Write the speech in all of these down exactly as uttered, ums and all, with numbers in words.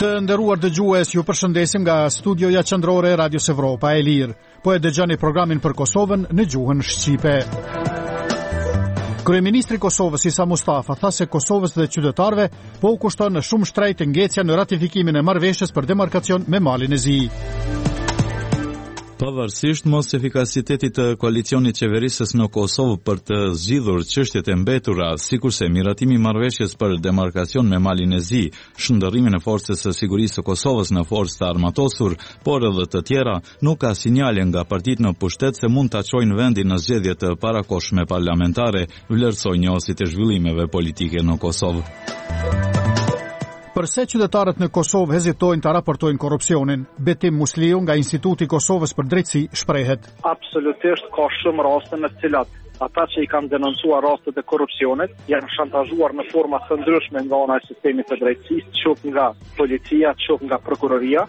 Të nderuar dëgjues, ju përshëndesim nga studioja qendrore e Radios Evropa e Lirë. Po e dëgjoni programin për Kosovën në gjuhën shqipe. Kryeministri i Kosovës Isa Mustafa tha se Kosovës dhe qytetarëve po u kushton në shumë shtrejt ngecja në ratifikimin e marrëveshjes për demarkacion me Malin e Zi. Pavarësisht mos efikasitetit të koalicionit qeverisës në Kosovë për të zgjidhur çështjet e mbetura, sikurse miratimi i marrëveshjes për demarkacion me Malin e Zi, shndërrimin e forcës së sigurisë së Kosovës në forcë të armatosur, por edhe të tjera, nuk ka sinjale nga partitë në pushtet se mund ta çojnë vendin në zgjedhje të parakohshme parlamentare, vlerësoi njëosit e zhvillimeve politike në Kosovë. Përse qytetarët në Kosovë hezitojnë të raportojnë korrupsionin, Betim Musliu nga Instituti i Kosovës për Drejtësi shprehet. Absolutisht ka shumë raste në të cilat ata që i kanë denoncuar rastet e korrupsionit janë shantazhuar në forma të ndryshme nga ana e sistemit të drejtësisë, qoftë nga policia, qoftë nga prokuroria.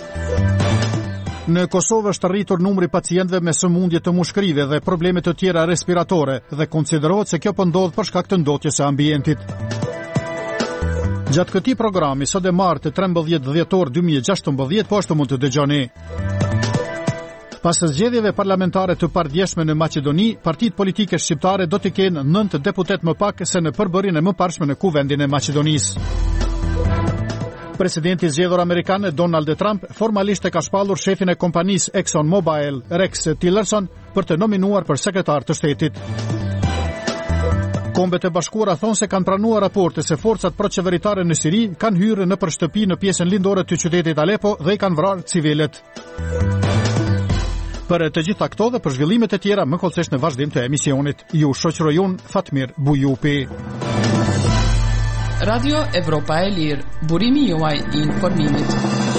Në Kosovë është rritur numri pacientëve me sëmundje të mushkërive dhe probleme të tjera respiratore dhe konsiderohet se kjo po ndodh për shkak të ndotjes së ambientit. Gjatë këtij programi, sot e martë trembëdhjetë dhjetor dy mijë e gjashtëmbëdhjetë, po ashtu mund të dëgjoni. Pas zgjedhjeve parlamentare të pardjeshme në Maqedoni, partitë politike shqiptare do të kenë nëntë deputet më pak se në përbërjen e mëparshme në Kuvendin e Maqedonisë. Presidenti i zgjedhur amerikan Donald Trump formalisht e ka shpallur shefin e kompanisë ExxonMobil, Rex Tillerson, për të nominuar për sekretar të shtetit. Kombet e Bashkuara thonë se kanë pranuar raporte se forcat proqeveritare në Siri kanë hyrë në përshtëpi në pjesën lindore të qytetit Aleppo dhe i kanë vrarë civilët. Për të gjitha këto dhe për zhvillimet e tjera, më kollësisht në vazhdim të emisionit. Ju shoqëroj unë Fatmir Bujupi. Radio Evropa e Lirë, burimi juaj i informimit.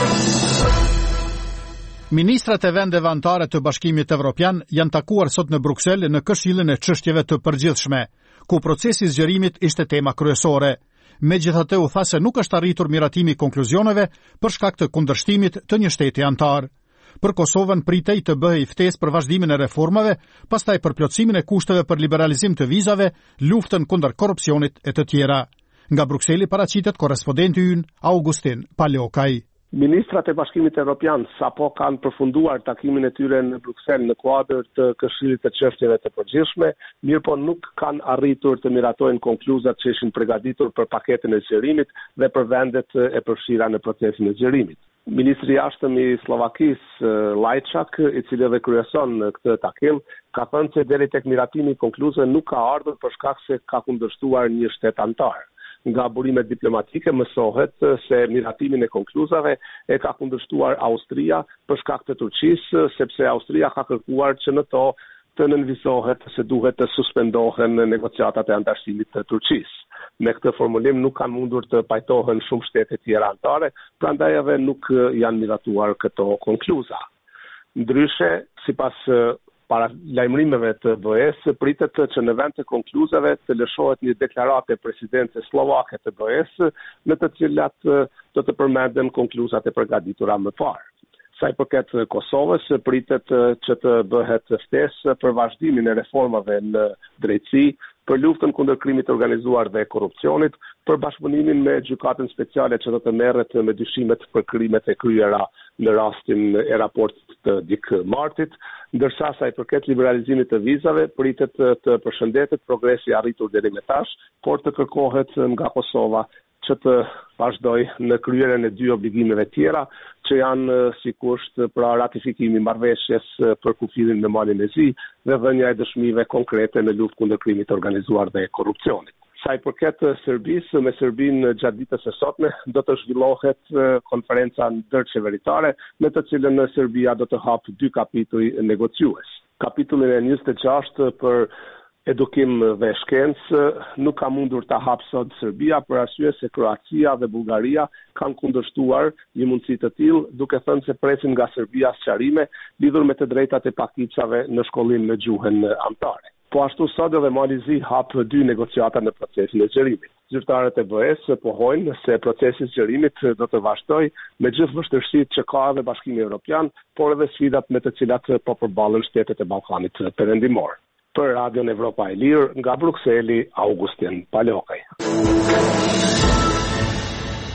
Ministrat e vendeve anëtare të Bashkimit Evropian janë takuar sot në Bruksel në Këshillin e çështjeve të përgjithshme, ku procesi i zgjerimit ishte tema kryesore. Megjithatë u tha se nuk është arritur miratimi i konkluzioneve për shkak të kundërshtimit të një shteti anëtar. Për Kosovën pritej të bëhej ftesë për vazhdimin e reformave, pastaj për plotësimin e kushteve për liberalizim të vizave, luftën kundër korrupsionit e të tjera. Nga Brukseli paraqitet korrespondenti ynë Augustin Palokaj. Ministrat e Bashkimit Evropian sapo kanë përfunduar takimin e tyre në Bruksel në kuadër të Këshillit të çështjeve të përgjithshme, mirë po nuk kanë arritur të miratojnë konkluzat që ishin përgatitur për paketën e zgjerimit dhe për vendet e përfshira në procesin e zgjerimit. Ministri i jashtëm i Slovakisë, Lajçak, i cili dhe kryeson këtë takim, ka thënë se deri tek miratimi i konkluzave nuk ka ardhur për shkak se ka kundërshtuar një shtet anëtar. Nga burimet diplomatike mësohet se miratimin e konkluzave e ka kundërshtuar Austria për shkak të Turqisë, sepse Austria ka kërkuar që në to të nënvizohet se duhet të suspendohen negociatat e antarësimit të Turqisë. Me këtë formulim nuk kanë mundur të pajtohen shumë shtete tjera anëtare, prandaj edhe nuk janë miratuar këto konkluza. Ndryshe, sipas para lajmërimeve të B E S, pritet që në vend të konkluzave të lëshohet një deklaratë e presidentes slovake të B E S, në të cilat do të përmenden konkluzat e përgatitura më parë. Sa i përket Kosovës, pritet që të bëhet ftesë për vazhdimin e reformave në drejtësi, për luftën kundër krimit organizuar dhe korrupsionit, për bashkëpunimin me gjykatën speciale që do të merret me dyshimet për krimet e kryera në rastin e raportit të Dik Martit, ndërsa sa i përket liberalizimit të vizave, pritet të përshëndetet progresi arritur deri më tash, por të kërkohet nga Kosova që të vazhdoj në kryerjen e dy obligimeve tjera, që janë si kusht pra ratifikimi i marrëveshjes për kufillin me Malin e Zi dhe dhënia e dëshmive konkrete në luftë kundër krimit organizuar dhe korrupsionit. Sa i përket Serbisë, me Serbinë gjatë ditës së sotme do të zhvillohet konferenca ndërqeveritare, në të cilën Serbia do të hapë dy kapituj negociues. Kapitullin e njëzet e gjashtë për edukim dhe shkencë nuk ka mundur ta hapë sot Serbia për arsye se Kroacia dhe Bullgaria kanë kundërshtuar një mundësi të tillë, duke thënë se presin nga Serbia sqarime lidhur me të drejtat e pakicave në shkollim në gjuhën anëtare. Po ashtu sot edhe Mali i Zi hap dy negociata në procesin e zgjerimit. Zyrtarët e B E S pohojnë se procesi i zgjerimit do të vazhdojë me gjithë vështirësitë që ka edhe Bashkimi Evropian, por edhe sfidat me të cilat po përballen shtetet e Ballkanit Perëndimor. Për Radion Evropa e Lirë, nga Brukseli, Augustin Palokaj.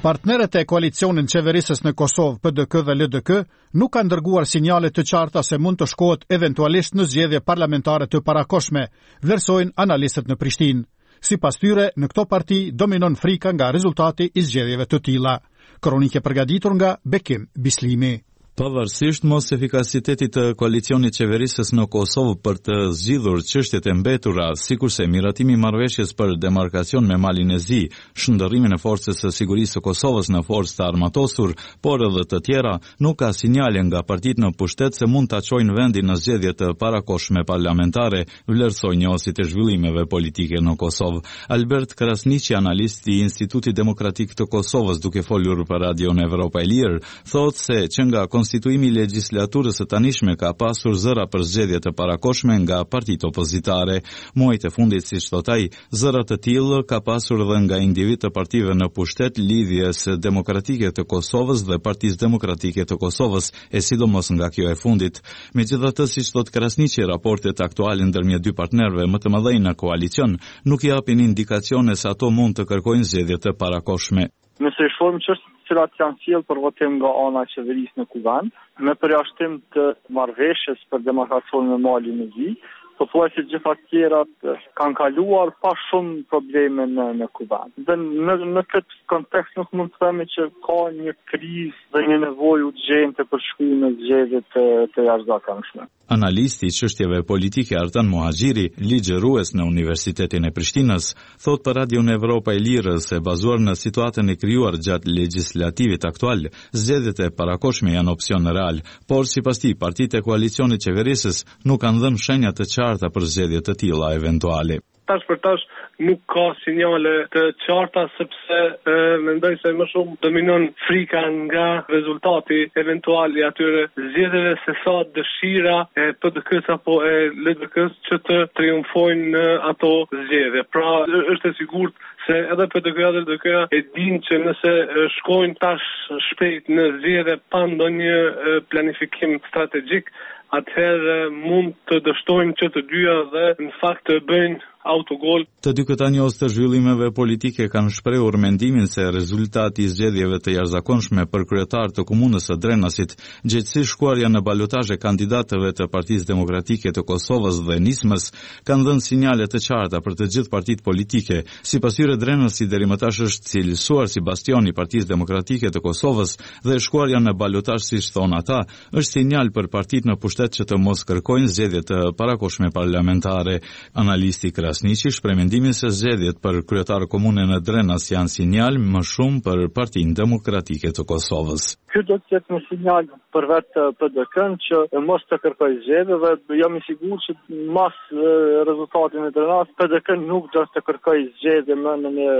Partnerët e koalicionin qeverisës në Kosovë P D K dhe L D K nuk kanë dërguar sinjale të qarta se mund të shkohet eventualisht në zgjedhje parlamentare të parakoshme, vlerësojnë analistët në Prishtinë. Sipas tyre, në këto parti dominon frika nga rezultati i zgjedhjeve të tilla. Kronike përgatitur nga Bekim Bislimi. Pavarësisht mos efikasitetit të koalicionit qeverisës në Kosovë për të zgjidhur çështjet e mbetura, sikurse miratimi i marrëveshjes për demarkacion me Malin e Zi, shndërrimin e forcës së sigurisë së Kosovës në forcë të armatosur, por edhe të tjera, nuk ka sinjale nga partitë në pushtet se mund ta çojnë vendin në zgjedhje të parakoshme parlamentare, vlerësoi njëosit e zhvillimeve politike në Kosovë. Albert Krasniqi, analist i Institutit Demokratik të Kosovës, duke folur për Radion Evropa e Lirë, thotë se që nga konstituimi i legjislaturës së tanishme ka pasur zëra për zgjedhje të parakoshme nga partitë opozitare. Muajt e fundit, siç thot ai, zëra të tillë ka pasur edhe nga individ të partive në pushtet, Lidhjes Demokratike të Kosovës dhe Partisë Demokratike të Kosovës, e sidomos nga kjo e fundit. Megjithatë, siç thot Krasniqi, raportet aktuale ndërmjet dy partnerëve më të mëdhenj në koalicion nuk japin indikacione se ato mund të kërkojnë zgjedhje të parakoshme. Nëse shohim çështjet të cilat janë sjellë për votim nga ana e qeverisë në kuvend, me përjashtim të marrëveshjes për demarkacion me Malin e Zi, pothuajse gjitha tjerat kanë kaluar pa shumë probleme në, në kuvend. Dhe në, në këtë kontekst nuk mund të themi që ka një krizë dhe një nevojë urgjente për shkuar në zgjedhje të, të jashtëzakonshme. Analisti i çështjeve politike Artan Muhaxhiri, ligjërues në Universitetin e Prishtinës, thot për Radion Evropa e Lirë se bazuar në situatën e krijuar gjatë legjislativit aktual, zgjedhjet e parakoshme janë opsion real, por sipas tij partitë e koalicionit qeverisës nuk kanë dhënë shenja të qarta për zgjedhje të tilla eventuale. Tash për tash nuk ka sinjale të qarta sepse e, mendoj se më shumë dominon frika nga rezultati eventual i atyre zgjedhjeve se sa dëshira e P D K-s apo e L D K-s që të triumfojnë në ato zgjedhje. Pra është e sigurt se edhe P D K-ja dhe L D K-ja e dinë që nëse shkojnë tash shpejt në zgjedhje pa ndonjë planifikim strategjik, atëherë mund të dështojnë që të dyja dhe në fakt të bëjnë autogol. Të dy këta njohës të zhvillimeve politike kanë shprehur mendimin se rezultati i zgjedhjeve të jashtëzakonshme për kryetar të komunës së Drenasit, gjithsesi shkuarja në balotazhe kandidatëve të Partisë Demokratike të Kosovës dhe Nismës, kanë dhënë sinjale të qarta për të gjithë partitë politike. Sipas tyre, Drenasi deri më tash është cilësuar si bastion i Partisë Demokratike të Kosovës dhe shkuarja në balotazh, siç thon ata, është sinjal për partitë në pushtet që të mos kërkojnë zgjedhje të parakoshme parlamentare. Analisti Krasniqi shpreh mendimin se zgjedhjet për kryetar komune në Drenas janë sinjal më shumë për Partinë Demokratike të Kosovës. Ky do të jetë një sinjal për vetë P D K-n që mos të kërkojë zgjedhje dhe jam i sigurt që mas rezultatin e Drenas P D K nuk do të kërkojë zgjedhje më në një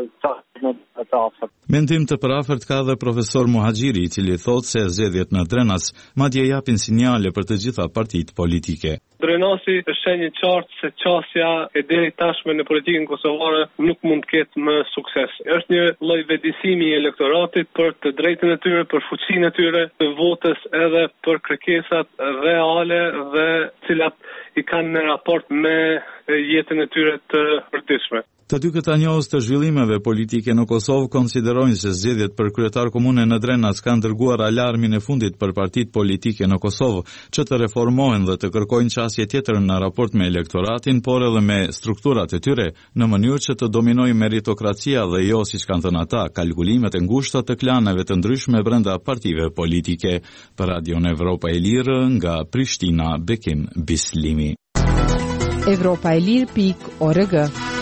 çast të afërt. Mendim të parafort ka edhe profesor Muhaxhiri, i cili thotë se zgjedhjet në Drenas madje japin sinjale për të gjitha partitë politike. Drenasi është shenjë qartë se qasja e deri tashme në politikën kosovare nuk mund të ketë më sukses. Është një lloj vetëdijsimi i elektoratit për të drejtën e tyre, për fuqinë e tyre të votës edhe për kërkesat reale dhe cilat i kanë në raport me jetën e tyre të përditshme. Të dy këta njohës të zhvillimeve politike në Kosovë konsiderojnë se zgjedhjet për kryetar komune në Drenas kanë dërguar alarmin e fundit për partitë politike në Kosovë që të reformohen dhe të kërkojnë qasje tjetër në raport me elektoratin, por edhe me strukturat e tyre, në mënyrë që të dominojë meritokracia dhe jo, siç kanë thënë ata, kalkulimet e ngushta të klaneve të ndryshme brenda partive politike. Për Radion Evropa e Lirë, nga Prishtina, Bekim Bislimi. Evropa e Lirë pikë org.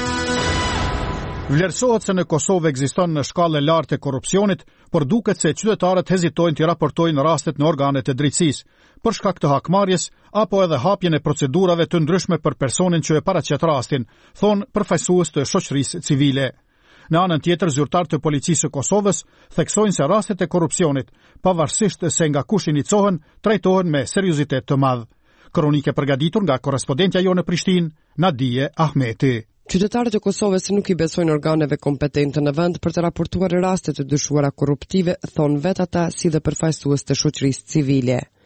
Vlerësohet se në Kosovë ekziston në shkallë e lartë e korrupsionit, por duket se qytetarët hezitojnë të raportojnë rastet në organet e drejtësisë, për shkak të hakmarrjes apo edhe hapjen e procedurave të ndryshme për personin që e paraqet rastin, thon përfaqësues të shoqërisë civile. Në anën tjetër, zyrtarët e policisë së Kosovës theksojnë se rastet e korrupsionit, pavarësisht se nga kush inicijohen, trajtohen me seriozitet të madh. Kronike përgatitur nga korrespondentja jonë në Prishtinë, Nadije Ahmeti. Qytetarët e Kosovës nuk i besojnë organeve kompetente në vend për të raportuar raste të dyshuara korruptive, thon vet ata si dhe përfaqësues të shoqërisë civile.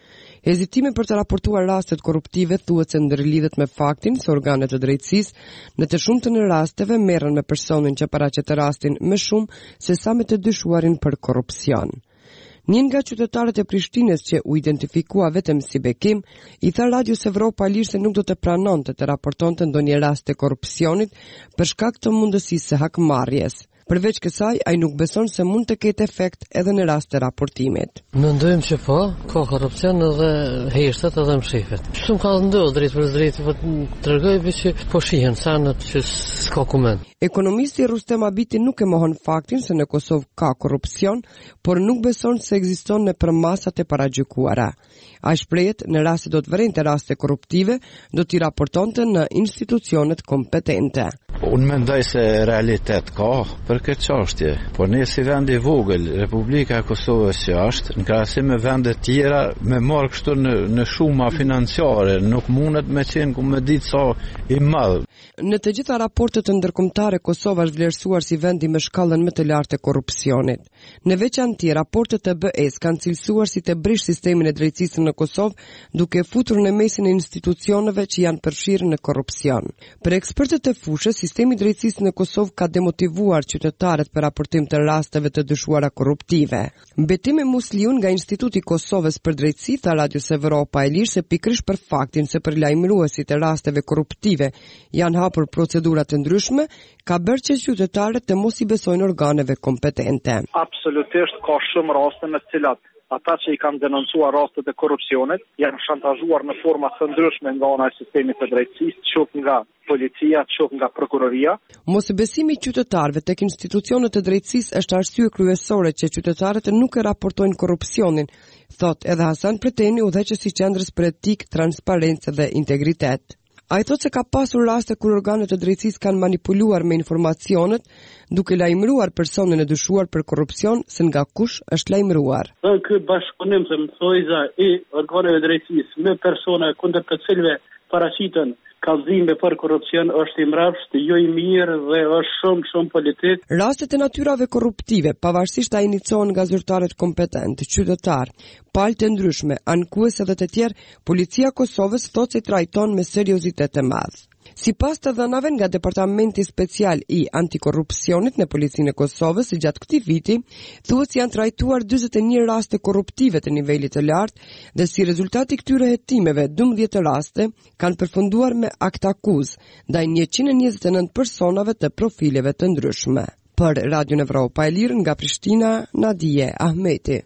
Hezitime për të raportuar rastet korruptive thuhet se ndërlidhet me faktin se organet e drejtësisë në të shumtën e rasteve merren me personin që paraqet rastin më shumë se sa me të dyshuarin për korrupsion. Një nga qytetarët e Prishtinës që u identifikua vetëm si bekim, i tha Radios Evropa Lirë se nuk do të pranonte të raportonte ndonjë rast të korrupsionit për shkak të mundësisë së hakmarrjes. Përveç kësaj, ai nuk beson se mund të ketë efekt edhe në rast të raportimit. Mendojmë që po, ka korrupsion edhe heshtet edhe mshifet. Shumë ka ndodhur drejt për drejt, po tregoj që po shihen sanët që s'ka koment. Ekonomisti Rustem Abiti nuk e mohon faktin se në Kosovë ka korrupsion, por nuk beson se ekziston në përmasat e paragjykuara. Ai shprehet në rast se do të vërente raste korruptive, do t'i raportonte në institucionet kompetente. Unë mendoj se realitet ka për këtë çështje, por ne si vend i vogël, Republika e Kosovës që është, në krahasim me vende tjera, me marrë kështu në, në shuma financiare, nuk mundet me qenë ku me ditë sa i madh. Në të gjitha raportet të ndërkombëtare, Kosova është vlerësuar si vendi me shkallën më të lartë të korrupsionit. Në veçantë, raportet e B E-s kanë cilësuar si të brish sistemin e drejtësisë në Kosovë, duke futur në mesin e institucioneve që janë përfshirë në korrupsion. Për ekspertët e fushës, sistemi i drejtësisë në Kosovë ka demotivuar qytetarët për raportim të rasteve të dyshuara korruptive. Betime Musliun nga Instituti i Kosovës për Drejtësi tha Radios Evropa e Lirë se pikërisht për faktin se për lajmëruesit e rasteve korruptive janë hapur procedura të ndryshme, ka bërë që qytetarët të mos i besojnë organeve kompetente. Absolutisht ka shumë raste në të cilat ata që i kanë denoncuar rastet e korrupsionit janë shantazhuar në forma të ndryshme nga ana e sistemit të drejtësisë, qoftë nga policia, qoftë nga prokuroria. Mosbesimi i qytetarëve tek institucionet e drejtësisë është arsye kryesore që qytetarët nuk e raportojnë korrupsionin, thot edhe Hasan Preteni, udhëheqësi i Qendrës për Etik, Transparencë dhe Integritet. Ai thot se ka pasur raste kur organet e drejtësisë kanë manipuluar me informacionet, duke lajmëruar personin e dyshuar për korrupsion se nga kush është lajmëruar. Ky bashkëpunim të mësojza i organeve drejtësisë me persona kundër të cilëve paraqiten kallëzime për korrupsion është i mrapsht, jo i mirë dhe është shumë shumë politik. Rastet e natyrave korruptive, pavarësisht a inicion nga zyrtarët kompetent, qytetar, palë të ndryshme, ankues edhe të tjerë, policia Kosovës thotë se trajton me seriozitet të madh. Sipas të dhënave nga Departamenti Special i Antikorrupsionit në Policinë e Kosovës, gjatë këtij viti, thuhet se janë trajtuar dyzet e një raste korruptive të nivelit të lartë dhe si rezultat i këtyre hetimeve, dymbëdhjetë raste kanë përfunduar me akt akuzë ndaj njëqind e njëzet e nëntë personave të profileve të ndryshme. Për Radion Evropa e Lirë nga Prishtina, Nadije Ahmeti.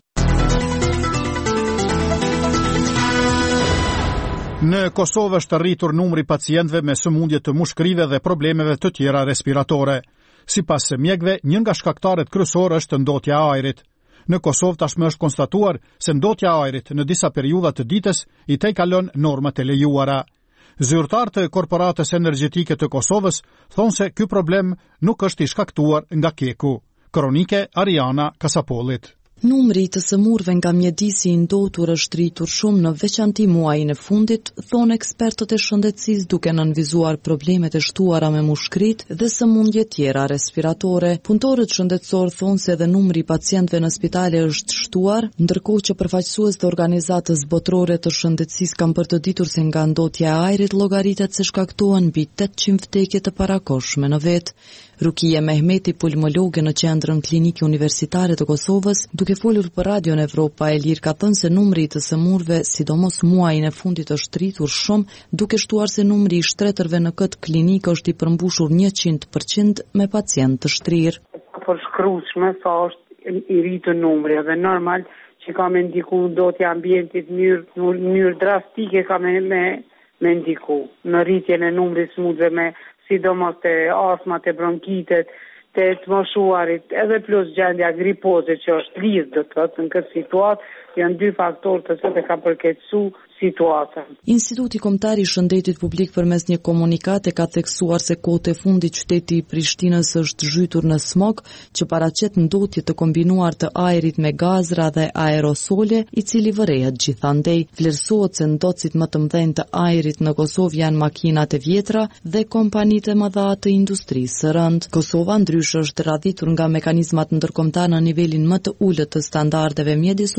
Në Kosovë është rritur numri pacientëve me sëmundje të mushkrive dhe problemeve të tjera respiratore. Sipas së mjekëve, një nga shkaktarët kryesorë është ndotja e ajrit. Në Kosovë tashmë është konstatuar se ndotja e ajrit në disa periudha të ditës i tejkalon normat e lejuara. Zyrtar të Korporatës Energjetike të Kosovës thonë se ky problem nuk është i shkaktuar nga keku. Kronike Ariana Kasapollit. Numri të sëmurve nga mjedisi i ndotur është rritur shumë në veçanti muajin e fundit, thonë ekspertët e shëndetësisë duke nënvizuar problemet e shtuara me mushkrit dhe sëmundje tjera respiratore. Punëtorët shëndetësor thonë se edhe numri i pacientëve në spitale është shtuar, ndërkohë që përfaqësues të organizatës botërore të shëndetësisë kanë përdoditur se nga ndotja e ajrit llogaritet se shkaktohen mbi tetëqind vdekje të parakohshme në vet. Rukia Mehmeti, pulmologe në Qendrën Klinike Universitare të Kosovës, duke folur për Radion Evropa e Lirë, ka thënë se numri i të sëmurëve, sidomos muajin e fundit, është rritur shumë, duke shtuar se numri i shtretërve në këtë klinikë është i përmbushur njëqind përqind me pacient të shtrirë. Përshkrueshme sa është i rritur numri dhe normal që ka me ndiku ndotja ambientit në mënyrë drastike ka me me, me ndiku në rritjen e numrit sëmurëve me sidomos të astmat, të bronkitet, të të moshuarit, edhe plus gjendja gripoze që është lidhë dhe të thotë në këtë situatë, janë dy faktorë të cilët e kanë përkeqësu situatën. Instituti Kombëtar i Shëndetit Publik përmes një komunikate ka theksuar se kohët e fundit qyteti i Prishtinës është zhytur në smog që paraqet ndotje të kombinuar të ajrit me gazra dhe aerosole, i cili vërehet gjithandej. Vlerësohet se ndotësit më të mëdhenj të ajrit në Kosovë janë makinat e vjetra dhe kompanitë e mëdha të industrisë së rëndë. Kosova ndryshe është radhitur nga mekanizmat ndërkombëtar në nivelin më të ulët të standardeve mjedisore në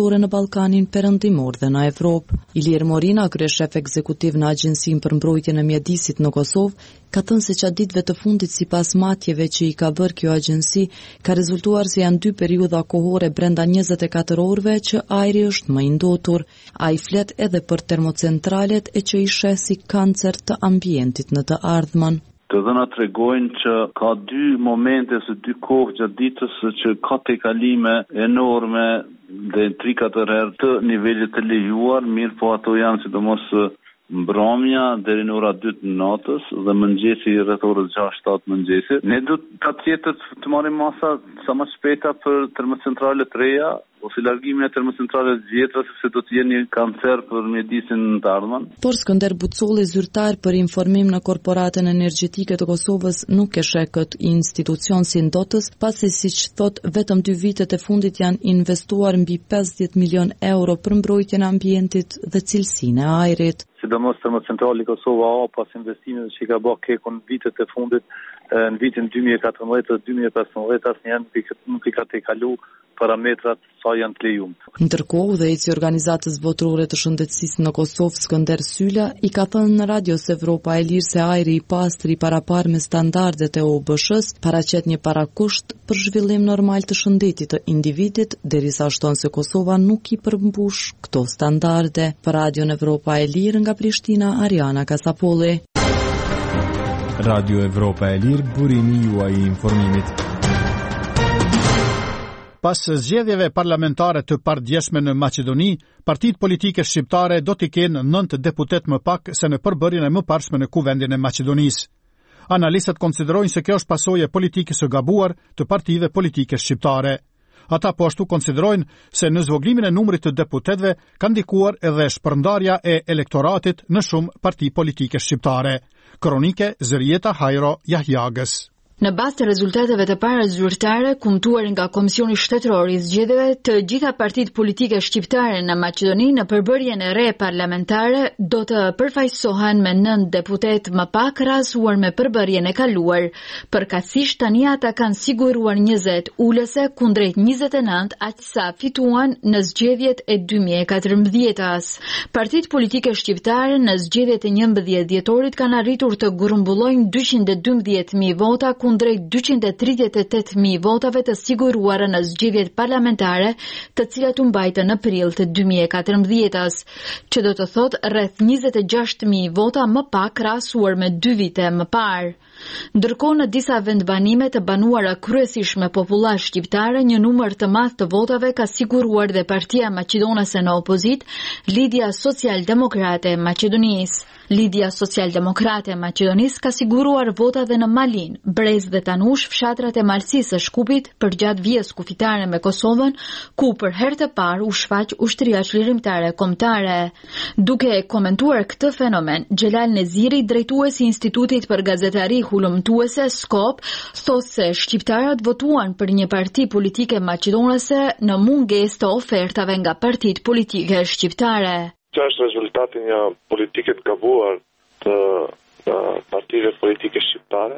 Ballkanin Perëndimor dhe në Evropë. Ilir Morina, kryeshef ekzekutiv në Agjencinë për Mbrojtjen e Mjedisit në Kosovë, ka thënë se gjatë ditëve të fundit sipas matjeve që i ka bërë kjo agjenci, ka rezultuar se janë dy periudha kohore brenda njëzet e katër orëve që ajri është më i ndotur. Ai flet edhe për termocentralet e që i sheh si kancer të ambientit në të ardhmen. Të dhëna tregojnë që ka dy momente ose dy kohë gjatë ditës që ka tejkalime enorme dhe tri katër herë të nivelit të lejuar, mirë po ato janë sidomos mbrëmja deri në ora dy të natës dhe mëngjesi rreth orës gjashtë shtatë mëngjesi. Ne do ta tjetër të marrim masa sa më shpejta për termocentralet reja ose largimin e termocentraleve të vjetra sepse do të jenë një kancer për mjedisin të ardhmen. Por Skënder Bucolli, zyrtar për informim në Korporatën Energjetike të Kosovës, nuk e sheh këtë institucion si ndotës, pasi siç thot, vetëm dy vitet e fundit janë investuar mbi pesëdhjetë milion euro për mbrojtjen e ambientit dhe cilësinë e ajrit. Sidomos termocentrali Kosova A pas investimeve që ka bërë Keko në vitet e fundit, në vitin dy mijë e katërmbëdhjetë dhe dy mijë e pesëmbëdhjetë asnjëherë nuk i ka tejkalu parametrat sa janë të lejuar. Ndërkohë, udhëheqësi i organizatës botërore të shëndetësisë në Kosovë, Skënder Syla, i ka thënë në Radios Evropa e Lirë se ajri i pastër i parapar me standardet e O B S H-s paraqet një parakusht për zhvillim normal të shëndetit të individit, derisa shton se Kosova nuk i përmbush këto standarde. Për Radion Evropa e Lirë nga Prishtina, Ariana Kasapolli. Radio Evropa e Lirë, burimi juaj i informimit. Pas zgjedhjeve parlamentare të pardjeshme në Maqedoni, partitë politike shqiptare do t'i kenë nëntë deputet më pak se në përbërjen e mëparshme në Kuvendin e Maqedonisë. Analistët konsiderojnë se kjo është pasojë e politikës së gabuar të partive politike shqiptare. Ata po ashtu konsiderojnë se në zvoglimin e numrit të deputetëve ka ndikuar edhe shpërndarja e elektoratit në shumë parti politike shqiptare. Kronike Zërieta Hajro Jahjagës. Në bazë të rezultateve të para zyrtare kumtuar nga Komisioni Shtetëror i Zgjedhjeve, të gjitha partitë politike shqiptare në Maqedoni në përbërjen e re parlamentare do të përfaqësohen me nëntë deputet më pak krahasuar me përbërjen e kaluar. Përkatësisht tani ata kanë siguruar njëzet ulëse kundrejt njëzet e nëntë aq sa fituan në zgjedhjet e dy mijë e katërmbëdhjetës. Partitë politike shqiptare në zgjedhjet e njëmbëdhjetë dhjetorit kanë arritur të grumbullojnë dyqind e dymbëdhjetë mijë vota kundrejt dyqind e tridhjetë e tetë mijë votave të siguruara në zgjedhjet parlamentare, të cilat u mbajtën në prill të dy mijë e katërmbëdhjetës, që do të thotë rreth njëzet e gjashtë mijë vota më pak krahasuar me dy vite më parë. Ndërkohë në disa vendbanime të banuara kryesisht me popullar shqiptare, një numër të madh të votave ka siguruar dhe Partia Maqedonase në opozit, Lidhja Social-Demokrate e Maqedonisë. Lidhja Social-Demokrate e Maqedonisë ka siguruar vota dhe në Malin, Brez dhe Tanush, fshatrat e Malësisë së Shkupit, përgjatë vijës kufitare me Kosovën, ku për herë të parë u shfaq ushtria çlirimtare kombëtare. Duke komentuar këtë fenomen, Xhelal Neziri, drejtuesi i Institutit për Gazetari Hulumtuese Skop, thotë se shqiptarët votuan për një parti politike maqedonase në mungesë të ofertave nga partitë politike shqiptare. Që është rezultati një politike të gabuar të, të partive politike shqiptare,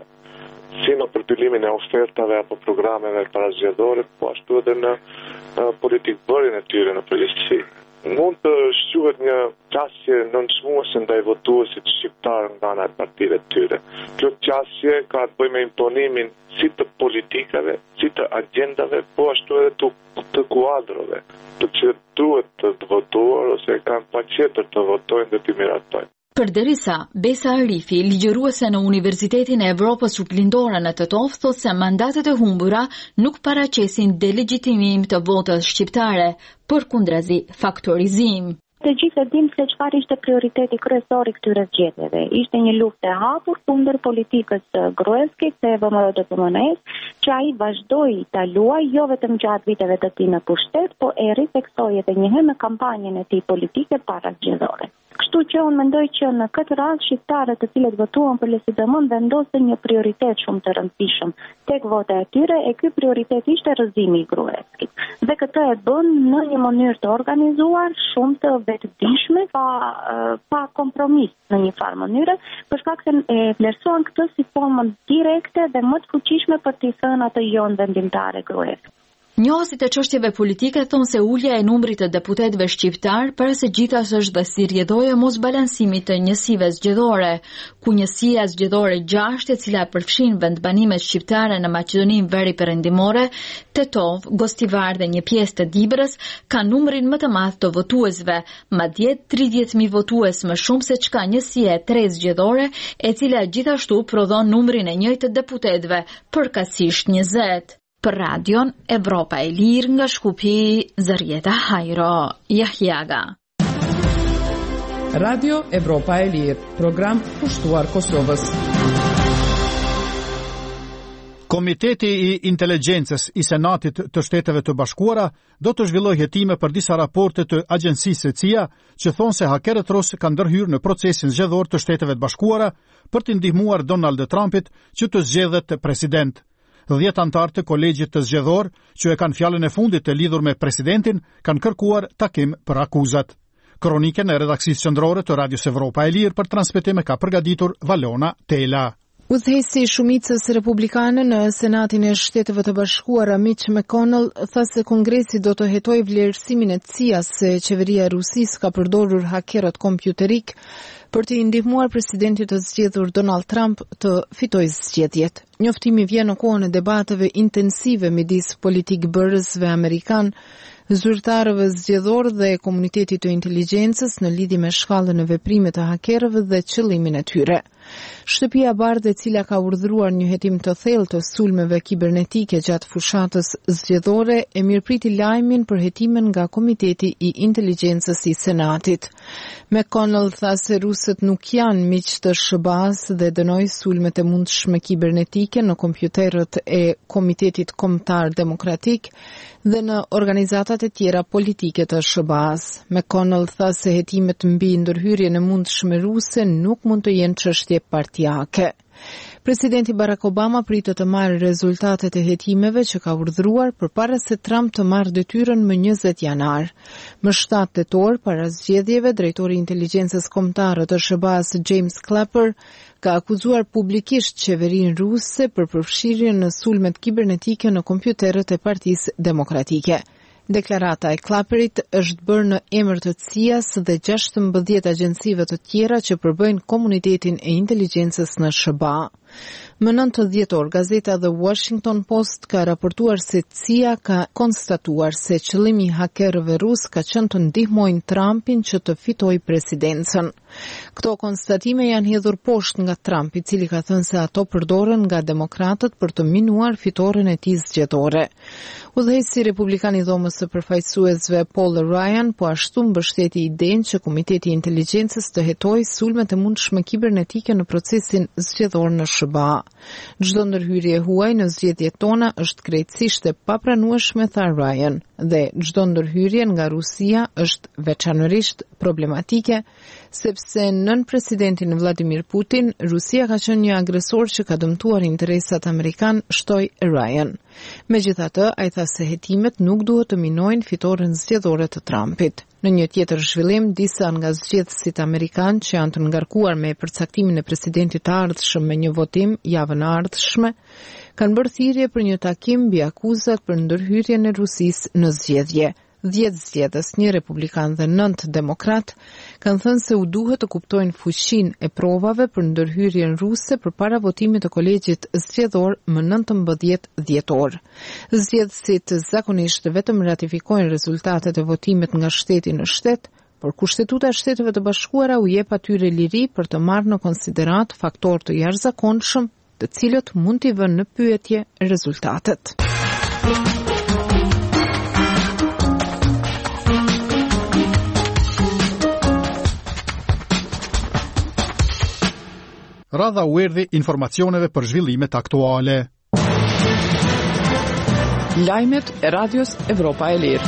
si në përdilimin e ofertave apo programeve parazgjedhore, po ashtu edhe në politikbërjen e tyre në përgjithësi. Mund të shquhet një qasje nënçmuese ndaj votuesit shqiptar nga ana e partive të tyre. Kjo qasje ka të bëjë me imponimin si të politikave, si të agendave, po ashtu edhe të, të kuadrove, të që duhet të votuar ose kanë paqetër të votojnë dhe të miratojnë. Përderisa, Besa Arifi, ligjëruese në Universitetin e Evropës Juglindore në Tetov, thotë se mandatet e humbura nuk paraqesin delegjitimim të votës shqiptare, përkundrazi faktorizim. Të gjithë e dim se çfarë ishte prioriteti kryesor i këtyre zgjedhjeve. Ishte një luftë e hapur kundër politikës së Gruevskit dhe V M R D P M N-s, që ai vazhdoi ta luajë jo vetëm gjatë viteve të tij në pushtet, po e riflektoi edhe një herë në kampanjën e tij politike parazgjedhore. Kështu që unë mendoj që në këtë rast shqiptarët të cilët votuan për L S D M vendosën një prioritet shumë të rëndësishëm tek vota e tyre, e ky prioritet ishte rrëzimi i Gruevskit. Dhe këtë e bën në një mënyrë të organizuar, shumë të vetëdijshme, pa pa kompromis në një farë mënyre, për shkak se e vlerësuan këtë si formën direkte dhe më të fuqishme për t'i thënë atë jo vendimtare Gruevskit. Njohësit e çështjeve politike thonë se ulja e numrit të deputetëve shqiptar para se gjithas është dhe si rrjedhoja mos balansimit të njësive zgjedhore, ku njësia zgjedhore gjashtë, e cila përfshin vendbanimet shqiptare në Maqedoninë Veriperëndimore, Tetov, Gostivar dhe një pjesë të Dibrës, ka numrin më të madh të votuesve, madje tridhjetë mijë votues më shumë se çka njësia e tre zgjedhore, e cila gjithashtu prodhon numrin e njëjtë të deputetëve, përkatësisht njëzet. Për radion Evropa e Lirë nga Shkupi, Zërjeta Hajro, Jahjaga. Radio Evropa e Lirë, program pushtuar Kosovës. Komiteti i Inteligjencës i Senatit të Shteteve të Bashkuara do të zhvillojë hetime për disa raporte të agjencisë C I A që thonë se hakerët Rus kanë ndërhyrë në procesin zgjedhor të Shteteve të Bashkuara për të ndihmuar Donald Trumpit që të zgjedhet president. Dhjetë antarë të kolegjit të zgjedhor, që e kanë fjalën e fundit të lidhur me presidentin, kanë kërkuar takim për akuzat. Kronikën e redaksisë qendrore të Radios Evropa e Lirë për transmetim ka përgatitur Valona Tela. Udhëheqësi i shumicës republikane në Senatin e Shteteve të Bashkuara Mitch McConnell tha se Kongresi do të hetojë vlerësimin e C I A-s se qeveria e Rusisë ka përdorur hakerët kompjuterik për të ndihmuar presidentit të zgjedhur Donald Trump të fitojë zgjedhjet. Njoftimi vjen në kohën e debateve intensive midis politikbërësve amerikan, zyrtarëve zgjedhor dhe komunitetit të inteligjencës në lidhje me shkallën e veprimit të hakerëve dhe qëllimin e tyre. Shtëpia e Bardhë, e cila ka urdhëruar një hetim të thellë të sulmeve kibernetike gjatë fushatës zgjedhore, e mirëpriti lajmin për hetimin nga Komiteti i Inteligjencës i Senatit. McConnell tha se rusët nuk janë miq të S B A-s dhe dënoi sulmet e mundshme kibernetike në kompjuterët e Komitetit Kombëtar Demokratik dhe në organizatat e tjera politike të S B A-s. McConnell tha se hetimet mbi ndërhyrjen e mundshme ruse nuk mund të jenë çështje partijake. Presidenti Barack Obama pritet të marrë rezultatet e hetimeve që ka urdhëruar përpara se Trump të marrë detyrën më njëzet janar. Më shtatë tetor, para zgjedhjeve, drejtori i inteligjencës kombëtare të S B A-s James Clapper ka akuzuar publikisht qeverinë ruse për përfshirjen në sulmet kibernetike në kompjuterët e Partisë Demokratike. Deklarata e Clapperit është bërë në emër të C I A-s dhe gjashtëmbëdhjetë agjencive të tjera që përbëjnë komunitetin e inteligjencës në S B A. Më nëntë dhjetor, gazeta The Washington Post ka raportuar se C I A ka konstatuar se qëllimi i hakerëve rus ka qenë të ndihmojnë Trumpin që të fitojë presidencën. Këto konstatime janë hedhur poshtë nga Trump, i cili ka thënë se ato përdoren nga demokratët për të minuar fitoren e tij zgjedhore. Udhëheqësi republikan i dhomës së përfaqësuesve Paul Ryan po ashtu mbështeti idenë që Komiteti i Inteligjencës të hetojë sulmet e mundshme kibernetike në procesin zgjedhor në S B A. Çdo ndërhyrje huaj në zgjedhjet tona është krejtësisht e papranueshme, tha Ryan, dhe çdo ndërhyrje nga Rusia është veçanërisht problematike, sepse nën presidentin Vladimir Putin, Rusia ka qenë një agresor që ka dëmtuar interesat amerikan, shtoi Ryan. Megjithatë, ai tha se hetimet nuk duhet të minojnë fitoren zgjedhore të Trumpit. Në një tjetër zhvillim, disa nga zgjedhësit amerikan që janë të ngarkuar me përcaktimin e presidentit të ardhshëm me një votim javën e ardhshme, kanë bërë thirrje për një takim mbi akuzat për ndërhyrjen e Rusisë në zgjedhje. Dhjetë zgjedhës, një republikan dhe nëntë demokrat, kanë thënë se u duhet të kuptojnë fuqinë e provave për ndërhyrjen ruse përpara votimit të kolegjit zgjedhor më nëntëmbëdhjetë dhjetor. Zgjedhësit zakonisht vetëm ratifikojnë rezultatet e votimit nga shteti në shtet, por Kushtetuta e Shteteve të Bashkuara u jep atyre liri për të marrë në konsiderat faktorë të jashtëzakonshëm, të cilët mund t'i vënë në pyetje rezultatet. Radha u erdhi informacioneve për zhvillimet aktuale. Lajmet e Radios Evropa e Lirë.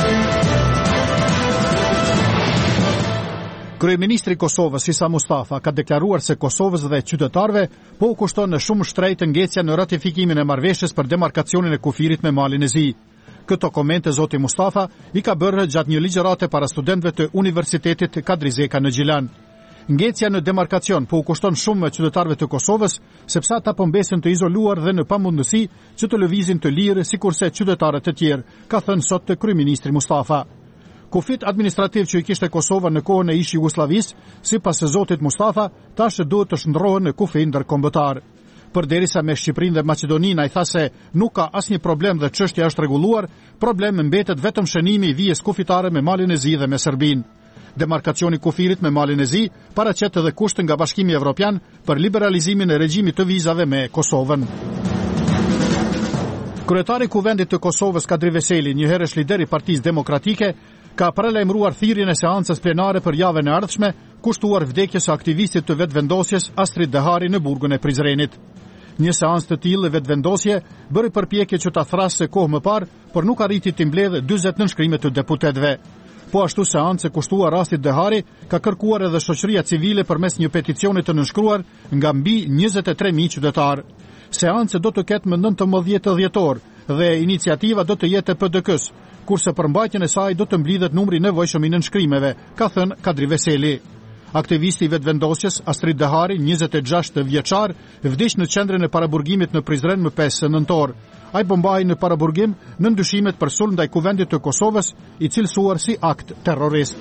Kryeministri i Kosovës Isa Mustafa ka deklaruar se Kosovës dhe qytetarëve po u kushton në shumë shtrejtë ngecja në ratifikimin e marrëveshjes për demarkacionin e kufirit me Malin e Zi. Këto komente zoti Mustafa i ka bërë gjatë një ligjërate para studentëve të Universitetit Kadri Zeka në Gjilan. Ngecja në demarkacion po u kushton shumë me qytetarëve të Kosovës, sepse ata po mbesen të izoluar dhe në pamundësi që të lëvizin të lirë sikurse qytetarët e tjerë, ka thënë sot të kryeministri Mustafa. Kufit administrativ që i kishte Kosova në kohën e ish Jugosllavisë, sipas së zotit Mustafa, tash duhet të shndrohen në kufi ndërkombëtar. Përderisa me Shqipërinë dhe Maqedoninë ai tha se nuk ka asnjë problem dhe çështja është rregulluar, problemi mbetet vetëm shënimi i vijës kufitare me Malin e Zi dhe me Serbinë. Demarkacioni kufirit me Malin e Zi paraqet edhe kushte nga Bashkimi Evropian për liberalizimin e regjimit të vizave me Kosovën. Kryetari i Kuvendit të Kosovës Kadri Veseli, një herësh lider i Partisë Demokratike, ka paralajmëruar thirrjen e seancës plenare për javën e ardhshme, kushtuar vdekjes së aktivistit të vetvendosjes Astrid Dehari në burgun e Prizrenit. Një seancë të tillë vetvendosje bëri përpjekje që ta thrasë kohë më parë, por nuk arriti të mbledhë dyzet nënshkrime të deputetëve. Po ashtu seancë e kushtuar Astrid Dehari ka kërkuar edhe shoqëria civile përmes një peticioni të nënshkruar nga mbi njëzet e tre mijë qytetarë. Seancë do të ketë më nëntëmbëdhjetë dhjetor dhe iniciativa do të jetë e P D K-s, kurse për mbajtjen e saj do të mblidhet numri i nevojshëm i nënshkrimeve, ka thënë Kadri Veseli. Aktivisti i vetvendosjes Astrid Dehari, njëzet e gjashtë vjeçar, vdiq në qendrën e paraburgimit në Prizren më pesë nëntor. Ai bombai në paraburgim në ndyshimet për sulm ndaj Kuvendit të Kosovës, i cilësuar si akt terrorist.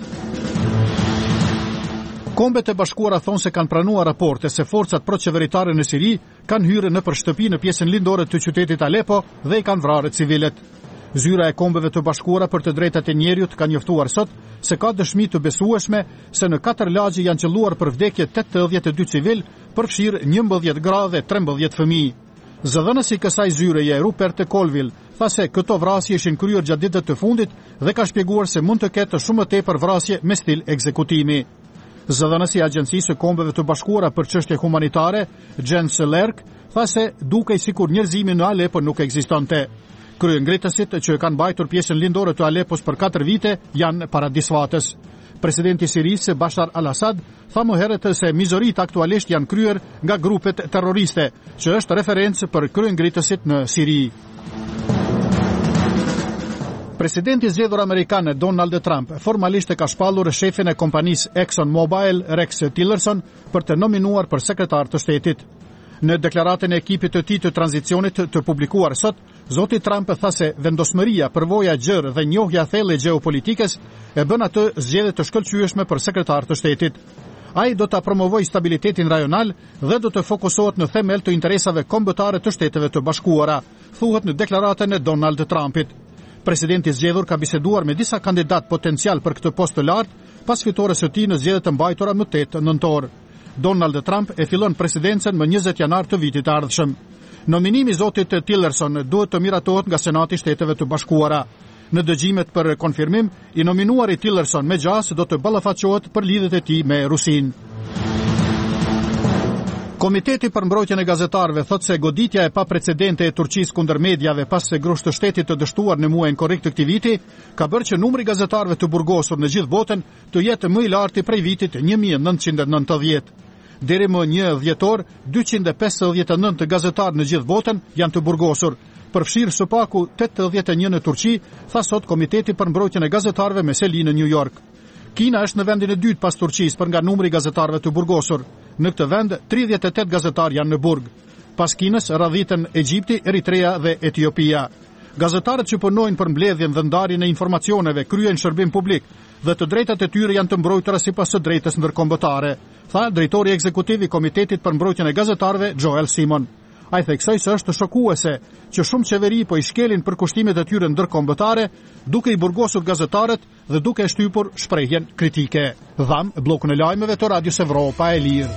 Kombet e Bashkuara thonë se kanë pranuar raporte se forcat proqeveritare në Siri kanë hyrë në përshtëpi në pjesën lindore të qytetit Aleppo dhe i kanë vrarë civilet. Zyra e Kombeve të Bashkuara për të drejtat e njerëzit ka njoftuar sot se ka dëshmi të besueshme se në katër lagje janë qelluar për vdekje tetëdhjetë e dy civil, përfshirë njëmbëdhjetë gra dhe trembëdhjetë fëmijë. Zëdhënësi i kësaj zyreje, Rupert Colville, tha se këto vrasje ishin kryer gjatë ditëve të fundit dhe ka shpjeguar se mund të ketë shumë më tepër vrasje me stil ekzekutimi. Zëdhënësi i Agjencisë së Kombeve të Bashkuara për çështje humanitare, Jens Lerk, tha se dukej sikur njerëzimi në Aleppo nuk ekzistonte. Kryengritësit që kanë mbajtur pjesën lindore të Aleppos për katër vite janë paradisvatës. Presidenti i Sirisë Bashar al-Assad tha më herët se mizorit aktualisht janë kryer nga grupet terroriste, që është referencë për kryengritësit në Siri. Presidenti i zgjedhur amerikan Donald Trump formalisht e ka shpallur shefin e kompanisë ExxonMobil, Rex Tillerson, për të nominuar për sekretar të shtetit. Në deklaratën e ekipit të tij të tranzicionit të publikuar sot, zoti Trump tha se vendosmëria, përvoja gjerë dhe njohja thellë e gjeopolitikës e bën atë zgjedhje të shkëlqyeshme për sekretar të shtetit. Ai do ta promovojë stabilitetin rajonal dhe do të fokusohet në themel të interesave kombëtare të Shteteve të Bashkuara, thuhet në deklaratën e Donald Trumpit. Presidenti i zgjedhur ka biseduar me disa kandidat potencial për këtë post të lartë pas fitores së tij në zgjedhjet të mbajtura më tetë nëntor. Donald Trump e fillon presidencën më njëzet janar të vitit të ardhshëm. Nominimi i zotit Tillerson duhet të miratohet nga Senati i Shteteve të Bashkuara. Në dëgjimet për konfirmim, i nominuari Tillerson me gjas do të ballafaqohet për lidhjet e tij me Rusinë. Komiteti për mbrojtjen e gazetarëve thot se goditja e paprecedente e Turqisë kundër mediave pas se grush të shtetit të dështuar në muajin korrekt të këtij viti ka bërë që numri i gazetarëve të burgosur në gjithë botën të jetë më i lartë prej vitit një mijë nëntëqind e nëntëdhjetë. Deri më një dhjetor, dyqind e pesëdhjetë e nëntë gazetarë në gjithë botën janë të burgosur, përfshirë së paku tetëdhjetë e një në Turqi, tha sot Komiteti për mbrojtjen e gazetarëve me seli në New York. Kina është në vendin e dytë pas Turqisë për nga numri i gazetarëve të burgosur. Në këtë vend, tridhjetë e tetë gazetarë janë në burg. Pas Kinës radhiten Egjipti, Eritrea dhe Etiopia. Gazetarët që punojnë për mbledhjen dhe ndarjen e informacioneve kryejnë shërbim publik dhe të drejtat e tyre janë të mbrojtura sipas së drejtës ndërkombëtare, tha drejtori ekzekutiv i Komitetit për mbrojtjen e gazetarëve Joel Simon. Ai theksoi se është shokuese që shumë qeveri po i shkelin për kushtimet e tyre ndërkombëtare, duke i burgosur gazetarët dhe duke e shtypur shprehjen kritike. Dham bllokun e lajmeve të Radios Evropa e Lirë.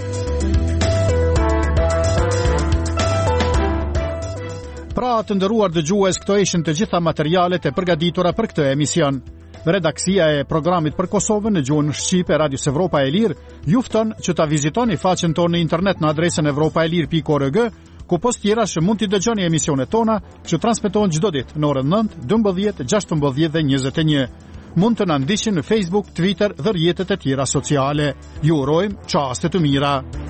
Pra të nderuar dëgjues, këto ishin të gjitha materialet e përgatitura për këtë emision. Redaksia e programit për Kosovën në gjuhën shqipe Radios Evropa e Lirë ju fton që ta vizitoni faqen tonë në internet në adresën evropaelir pikë org, ku post tjera që mund t'i dëgjoni emisionet tona që transmetohen çdo ditë në orën nëntë, dymbëdhjetë, gjashtëmbëdhjetë dhe njëzet e një. Mund të na ndiqni në Facebook, Twitter dhe rrjetet e tjera sociale. Ju urojmë çaste të mira.